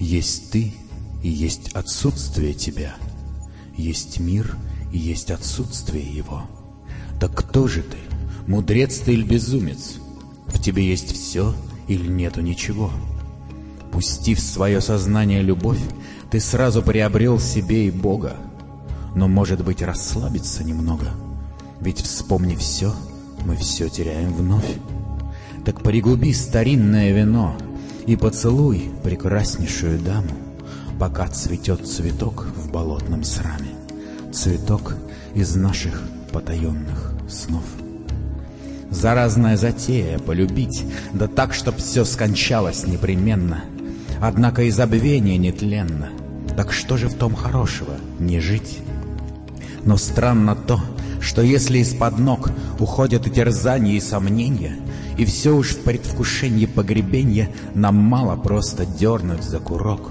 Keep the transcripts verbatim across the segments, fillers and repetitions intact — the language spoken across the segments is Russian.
Есть ты и есть отсутствие тебя, есть мир и есть отсутствие его. Так кто же ты, мудрец ты или безумец? В тебе есть все или нету ничего? Пустив в свое сознание любовь, ты сразу приобрел себе и Бога. Но, может быть, расслабиться немного, ведь, вспомни все, мы все теряем вновь. Так пригуби старинное вино и поцелуй прекраснейшую даму, пока цветет цветок в болотном сраме, цветок из наших потаенных снов. Заразная затея полюбить, да так, чтоб все скончалось непременно, однако и забвение нетленно. Так что же в том хорошего не жить? Но странно то, что если из-под ног уходят и терзания, и сомнения, и все уж в предвкушении погребенья, нам мало просто дернуть за курок.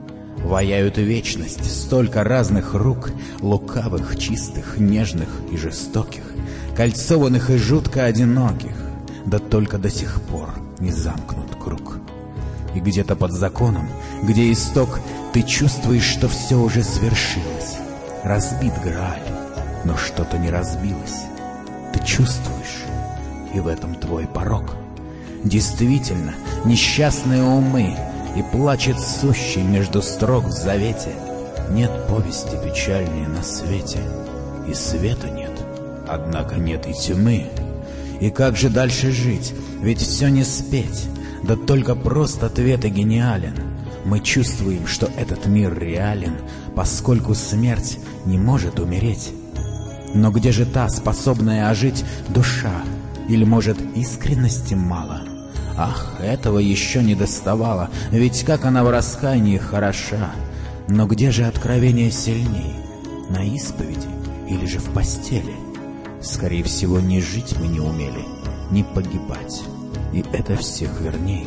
Ваяют вечность столько разных рук, лукавых, чистых, нежных и жестоких, кольцованных и жутко одиноких, да только до сих пор не замкнут круг. И где-то под законом, где исток, ты чувствуешь, что все уже свершилось. Разбит Грааль, но что-то не разбилось. Ты чувствуешь, и в этом твой порок. Действительно, несчастные умы, и плачет сущий между строк в завете. Нет повести печальнее на свете, и света нет, однако нет и тьмы. И как же дальше жить, ведь все не спеть, да только просто ответ и гениален. Мы чувствуем, что этот мир реален, поскольку смерть не может умереть. Но где же та, способная ожить душа? Или, может, искренности мало? Ах, этого еще не доставало, ведь как она в раскаянии хороша. Но где же откровение сильней? На исповеди или же в постели? Скорее всего, не жить мы не умели, не погибать, и это всех верней.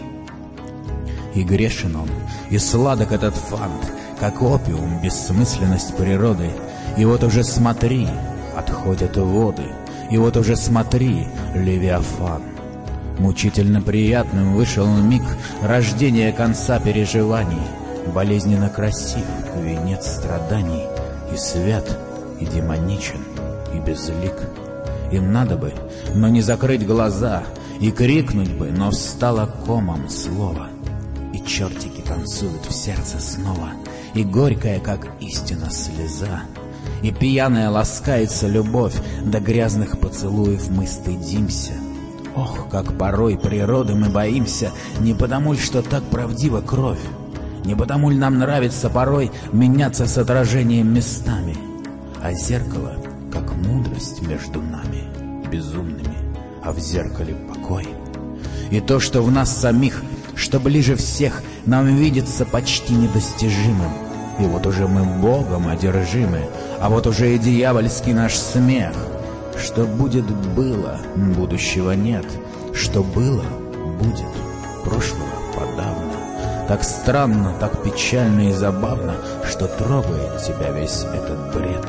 И грешен он, и сладок этот фант, как опиум, бессмысленность природы. И вот уже смотри, отходят воды, и вот уже смотри, Левиафан. Мучительно приятным вышел миг рождения конца переживаний, болезненно красив венец страданий, и свят, и демоничен, и безлик. Им надо бы, но не закрыть глаза, и крикнуть бы, но встало комом слово. И чертики танцуют в сердце снова, и горькая, как истина, слеза, и пьяная ласкается любовь, до грязных поцелуев мы стыдимся. Ох, как порой природы мы боимся, не потому ль, что так правдива кровь, не потому ль нам нравится порой меняться с отражением местами, а зеркало, как мудрость между нами, безумными, а в зеркале покой. И то, что в нас самих, что ближе всех, нам видится почти недостижимым. И вот уже мы Богом одержимы, а вот уже и дьявольский наш смех. Что будет, было, будущего нет. Что было, будет, прошлого подавно. Так странно, так печально и забавно, что трогает тебя весь этот бред.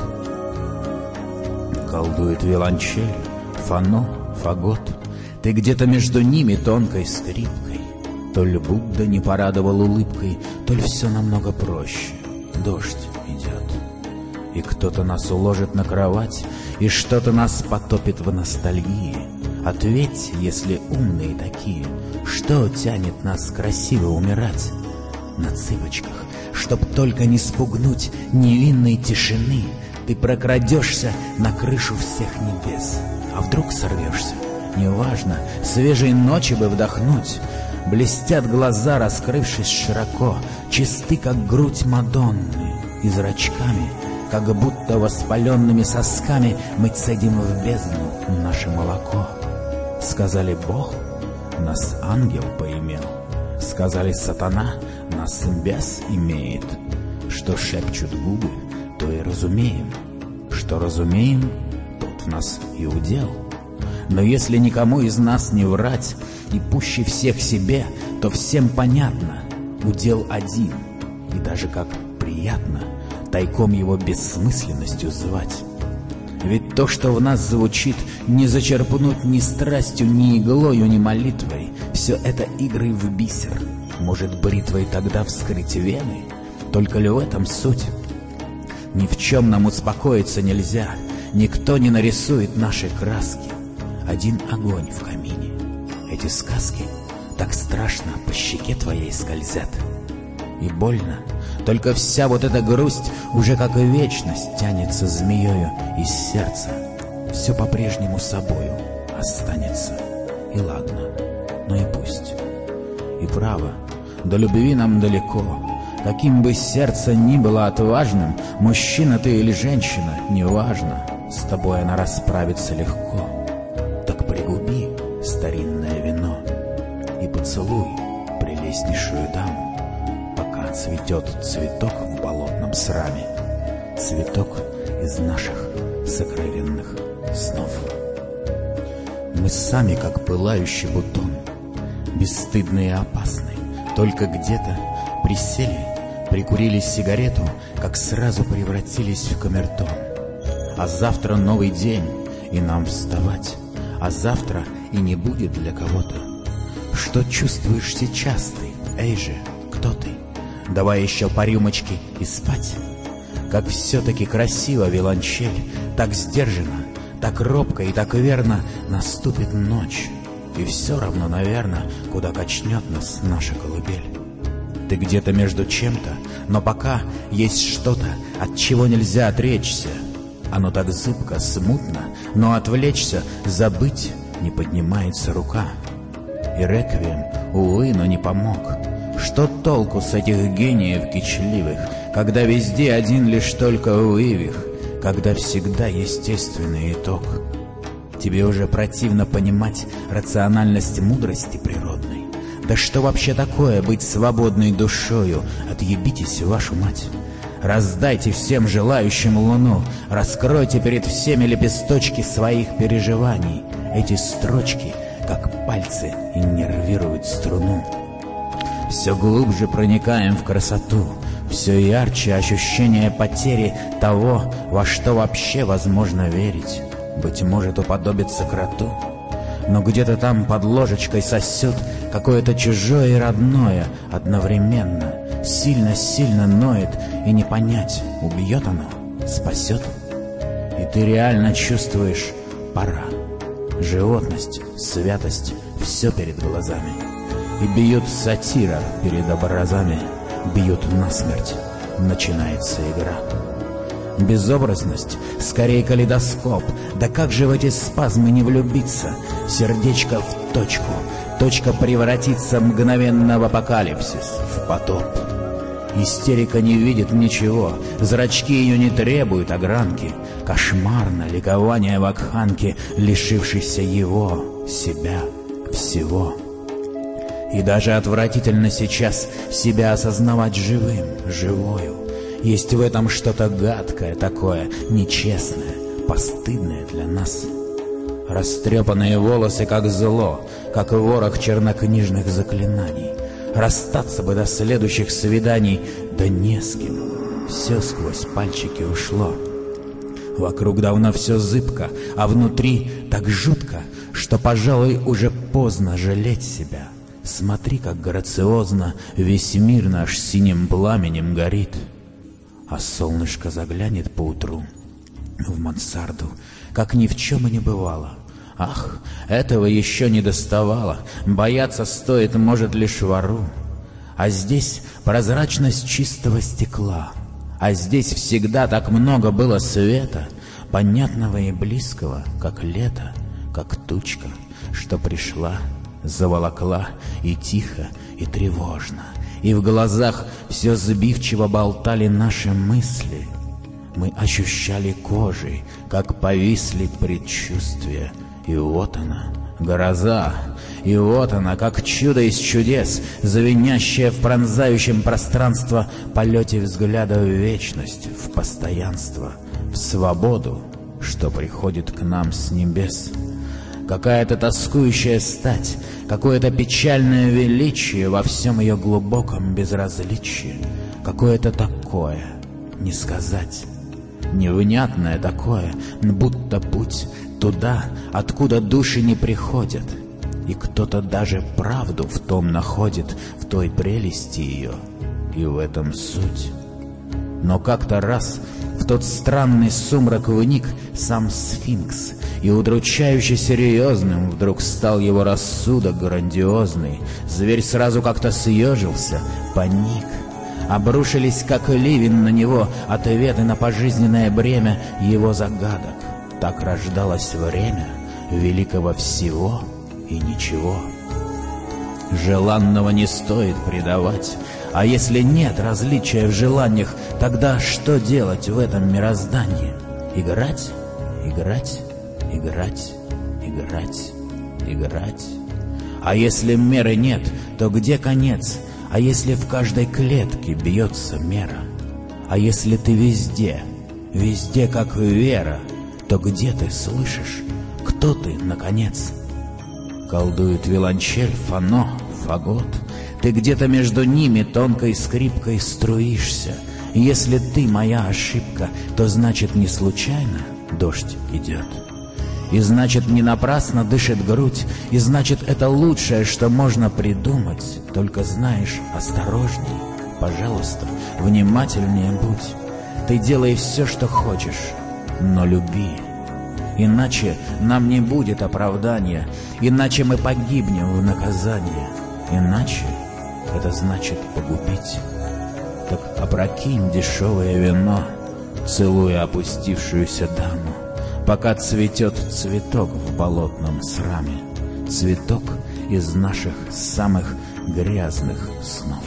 Колдует виолончель, фано, фагот. Ты где-то между ними тонкой скрипкой. То ль Будда не порадовал улыбкой, то ль все намного проще. Дождь идет, и кто-то нас уложит на кровать, и что-то нас потопит в ностальгии. Ответь, если умные такие, что тянет нас красиво умирать? На цыпочках, чтоб только не спугнуть невинной тишины, ты прокрадешься на крышу всех небес. А вдруг сорвешься? Неважно, свежей ночи бы вдохнуть. Блестят глаза, раскрывшись широко, чисты, как грудь Мадонны, и зрачками, как будто воспаленными сосками, мы цедим в бездну наше молоко. Сказали Бог, нас ангел поимел. Сказали сатана, нас бес имеет. Что шепчут губы, то и разумеем. Что разумеем, тот в нас и удел. Но если никому из нас не врать, и пуще всех себе, то всем понятно, удел один, и даже как приятно тайком его бессмысленностью звать. Ведь то, что в нас звучит, не зачерпнуть ни страстью, ни иглою, ни молитвой. Все это игры в бисер, Может, бритвой тогда вскрыть вены? Только ли в этом суть? Ни в чем нам успокоиться нельзя, никто не нарисует наши краски. Один огонь в камине. Эти сказки так страшно по щеке твоей скользят. И больно, только вся вот эта грусть уже как вечность тянется змеёю из сердца. Все по-прежнему собою останется. И ладно, но и пусть. И право, до любви нам далеко. Каким бы сердце ни было отважным, мужчина ты или женщина, неважно, с тобой она расправится легко. Так пригуби старинное вино и поцелуй прелестнейшую даму, пока цветет цветок в болотном сраме, цветок из наших сокровенных снов. Мы сами, как пылающий бутон, бесстыдные и опасны, только где-то присели, прикурили сигарету, как сразу превратились в камертон. А завтра новый день, и нам вставать, а завтра и не будет для кого-то. Что чувствуешь сейчас ты, эй же, кто ты? Давай еще по рюмочке и спать. Как все-таки красиво виолончель, так сдержанно, так робко и так верно наступит ночь. И все равно, наверное, куда качнет нас наша колыбель. Ты где-то между чем-то, но пока есть что-то, от чего нельзя отречься. Оно так зыбко, смутно, но отвлечься, забыть не поднимается рука. И реквием, увы, но не помог. Что толку с этих гениев кичливых, когда везде один лишь только вывих, когда всегда естественный итог? Тебе уже противно понимать рациональность мудрости природной. Да что вообще такое быть свободной душою? Отъебитесь, вашу мать! Раздайте всем желающим луну, раскройте перед всеми лепесточки своих переживаний. Эти строчки, как пальцы, иннервируют струну. Все глубже проникаем в красоту, все ярче ощущение потери того, во что вообще возможно верить. Быть может, уподобиться кроту, но где-то там под ложечкой сосет какое-то чужое и родное одновременно. Сильно-сильно ноет, и не понять, убьет оно, спасет. И ты реально чувствуешь, пора. Животность, святость, все перед глазами. И бьют сатира перед образами, бьют насмерть, начинается игра. Безобразность, скорее калейдоскоп. Да как же в эти спазмы не влюбиться? Сердечко в точку, точка превратится мгновенно в апокалипсис, в потоп. Истерика не видит ничего, зрачки ее не требуют огранки. Кошмарно ликование вакханки, лишившейся его, себя, всего. И даже отвратительно сейчас себя осознавать живым, живою. Есть в этом что-то гадкое такое, нечестное, постыдное для нас. Растрепанные волосы как зло, как ворох чернокнижных заклинаний. Расстаться бы до следующих свиданий, да не с кем. Все сквозь пальчики ушло. Вокруг давно все зыбко, а внутри так жутко, что, пожалуй, уже поздно жалеть себя. Смотри, как грациозно весь мир наш синим пламенем горит. А солнышко заглянет поутру в мансарду, как ни в чем и не бывало. Ах, этого еще не доставало, бояться стоит, может, лишь вору. А здесь прозрачность чистого стекла, а здесь всегда так много было света, понятного и близкого, как лето, как тучка, что пришла, заволокла, и тихо, и тревожно. И в глазах все сбивчиво болтали наши мысли. Мы ощущали кожей, как повисли предчувствия. И вот она, гроза, и вот она, как чудо из чудес, звенящая в пронзающем пространство полете взгляда в вечность, в постоянство, в свободу, что приходит к нам с небес. Какая-то тоскующая стать, какое-то печальное величие во всем ее глубоком безразличии, какое-то такое, не сказать, невнятное такое, будто путь туда, откуда души не приходят. И кто-то даже правду в том находит, в той прелести ее, и в этом суть. Но как-то раз в тот странный сумрак вник сам сфинкс, и удручающе серьезным вдруг стал его рассудок грандиозный. Зверь сразу как-то съежился, паник. Обрушились, как ливень, на него ответы на пожизненное бремя его загадок. Так рождалось время великого всего и ничего. Желанного не стоит предавать, а если нет различия в желаниях, тогда что делать в этом мироздании? Играть, играть, играть, играть, играть. А если меры нет, то где конец? А если в каждой клетке бьется мера? А если ты везде, везде как вера, то где ты слышишь? Кто ты, наконец? Колдует виолончель, фано, фагот. Ты где-то между ними тонкой скрипкой струишься. Если ты моя ошибка, то значит не случайно дождь идет. И значит не напрасно дышит грудь, и значит это лучшее, что можно придумать. Только знаешь, осторожней, пожалуйста, внимательнее будь. Ты делай все, что хочешь, но люби. Иначе нам не будет оправдания, иначе мы погибнем в наказание. Иначе это значит погубить. Так опрокинь дешевое вино, целуя опустившуюся даму, пока цветет цветок в болотном сраме, цветок из наших самых грязных снов.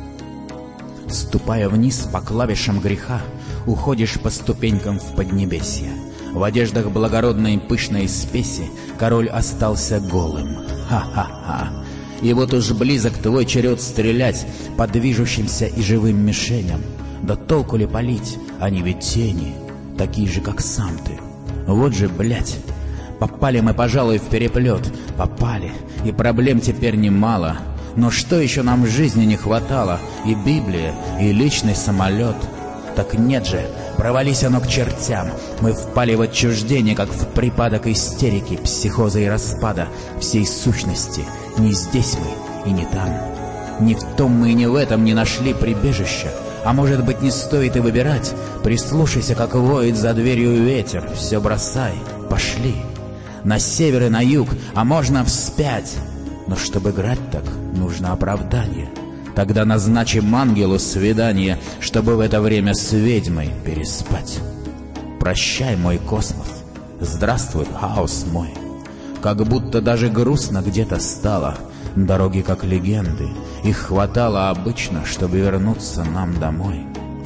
Ступая вниз по клавишам греха, уходишь по ступенькам в поднебесье. В одеждах благородной пышной спеси король остался голым. Ха-ха-ха! И вот уж близок твой черед стрелять по движущимся и живым мишеням. Да толку ли палить? Они ведь тени, такие же, как сам ты. Вот же, блядь, попали мы, пожалуй, в переплет. Попали, и проблем теперь немало. Но что еще нам в жизни не хватало? И Библия, и личный самолет. Так нет же, провались оно к чертям. Мы впали в отчуждение, как в припадок истерики, психоза и распада всей сущности. Не здесь мы и не там. Ни в том мы и не в этом не нашли прибежища. А может быть, не стоит и выбирать. Прислушайся, как воет за дверью ветер. Все бросай, пошли. На север и на юг, а можно вспять. Но чтобы играть так, нужно оправдание. Тогда назначим ангелу свидание, чтобы в это время с ведьмой переспать. Прощай, мой космос, здравствуй, хаос мой. Как будто даже грустно где-то стало. Дороги как легенды, их хватало обычно, чтобы вернуться нам домой.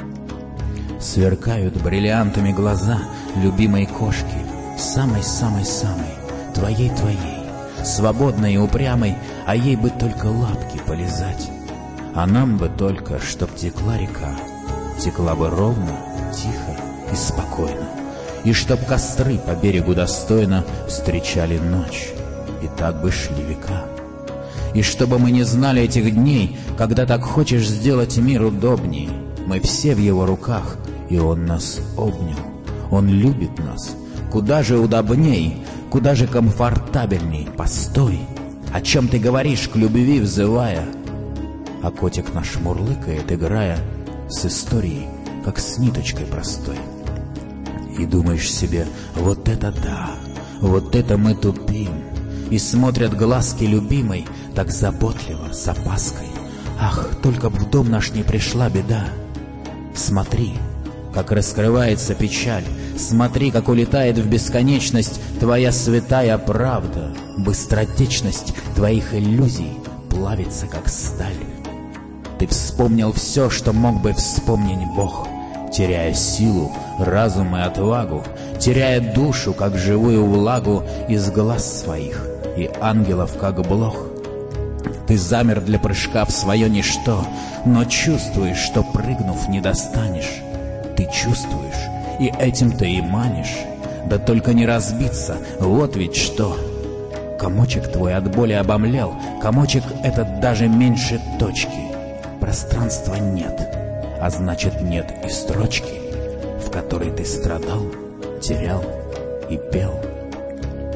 Сверкают бриллиантами глаза любимой кошки, самой-самой-самой, твоей-твоей, свободной и упрямой, а ей бы только лапки полизать. А нам бы только, чтоб текла река, текла бы ровно, тихо и спокойно, и чтоб костры по берегу достойно встречали ночь, и так бы шли века. И чтобы мы не знали этих дней, когда так хочешь сделать мир удобней. Мы все в его руках, и он нас обнял. Он любит нас. Куда же удобней, куда же комфортабельней. Постой, о чем ты говоришь, к любви взывая? А котик наш мурлыкает, играя с историей, как с ниточкой простой. И думаешь себе, вот это да, вот это мы тупим. И смотрят глазки любимой так заботливо, с опаской. Ах, только б в дом наш не пришла беда. Смотри, как раскрывается печаль. Смотри, как улетает в бесконечность твоя святая правда. Быстротечность твоих иллюзий плавится, как сталь. Ты вспомнил все, что мог бы вспомнить Бог, теряя силу, разум и отвагу, теряя душу, как живую влагу из глаз своих, и ангелов, как блох. Ты замер для прыжка в свое ничто, но чувствуешь, что, прыгнув, не достанешь. Ты чувствуешь, и этим ты и манишь. Да только не разбиться, вот ведь что. Комочек твой от боли обомлел, комочек этот даже меньше точки. Пространства нет, а значит нет и строчки, в которой ты страдал, терял и пел.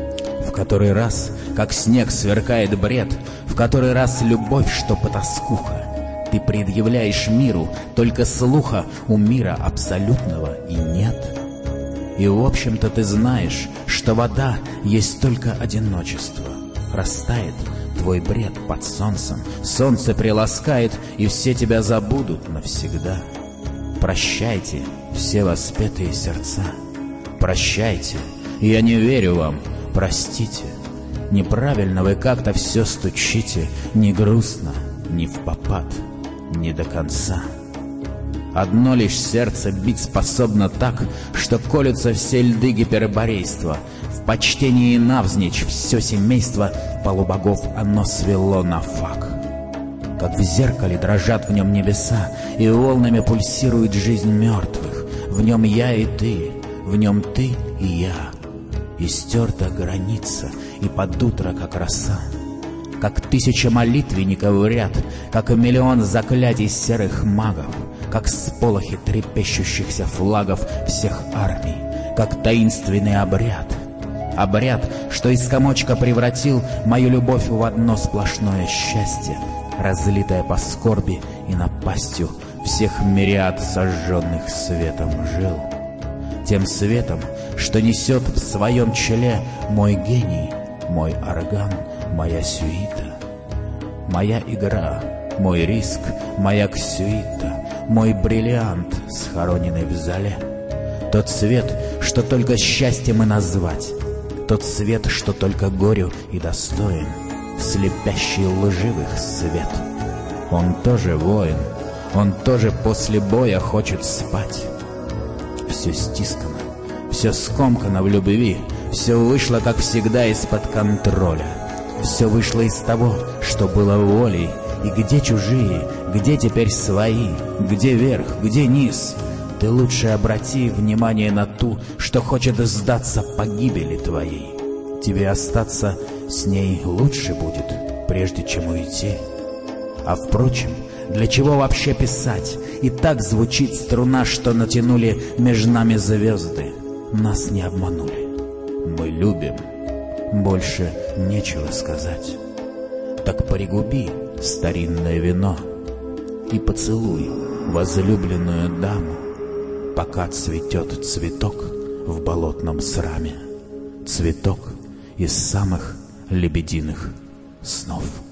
В который раз, как снег, сверкает бред, в который раз любовь, что потаскуха. Ты предъявляешь миру, только слуха у мира абсолютного и нет. И в общем-то ты знаешь, что вода есть только одиночество. Растает твой бред под солнцем, солнце приласкает, и все тебя забудут навсегда. Прощайте, все воспетые сердца, прощайте, я не верю вам, простите. Неправильно вы как-то все стучите, не грустно, не впопад, не до конца. Одно лишь сердце бить способно так, что колются все льды гиперборейства. В почтении навзничь все семейство полубогов оно свело на фак. Как в зеркале дрожат в нем небеса, и волнами пульсирует жизнь мертвых. В нем я и ты, в нем ты и я. И стерта граница, и под утро, как роса. Как тысяча молитвенников в ряд, как миллион заклятий серых магов, как сполохи трепещущихся флагов всех армий, как таинственный обряд. Обряд, что из комочка превратил мою любовь в одно сплошное счастье, разлитое по скорби и напастью всех мириад сожженных светом жил. Тем светом, что несет в своем челе мой гений, мой орган, моя сюита, моя игра, мой риск, моя ксюита, мой бриллиант, схороненный в зале. Тот свет, что только счастьем и назвать, тот свет, что только горю и достоин, слепящий лживых свет. Он тоже воин, он тоже после боя хочет спать. Все стискано, все скомкано в любви, все вышло, как всегда, из-под контроля. Все вышло из того, что было волей. И где чужие, где теперь свои, где верх, где низ? Ты лучше обрати внимание на ту, что хочет сдаться погибели твоей. Тебе остаться с ней лучше будет, прежде чем уйти. А впрочем, для чего вообще писать? И так звучит струна, что натянули между нами звезды. Нас не обманули. Мы любим. Больше нечего сказать. Так пригуби старинное вино и поцелуй возлюбленную даму, пока цветет цветок в болотном сраме, цветок из самых лебединых снов.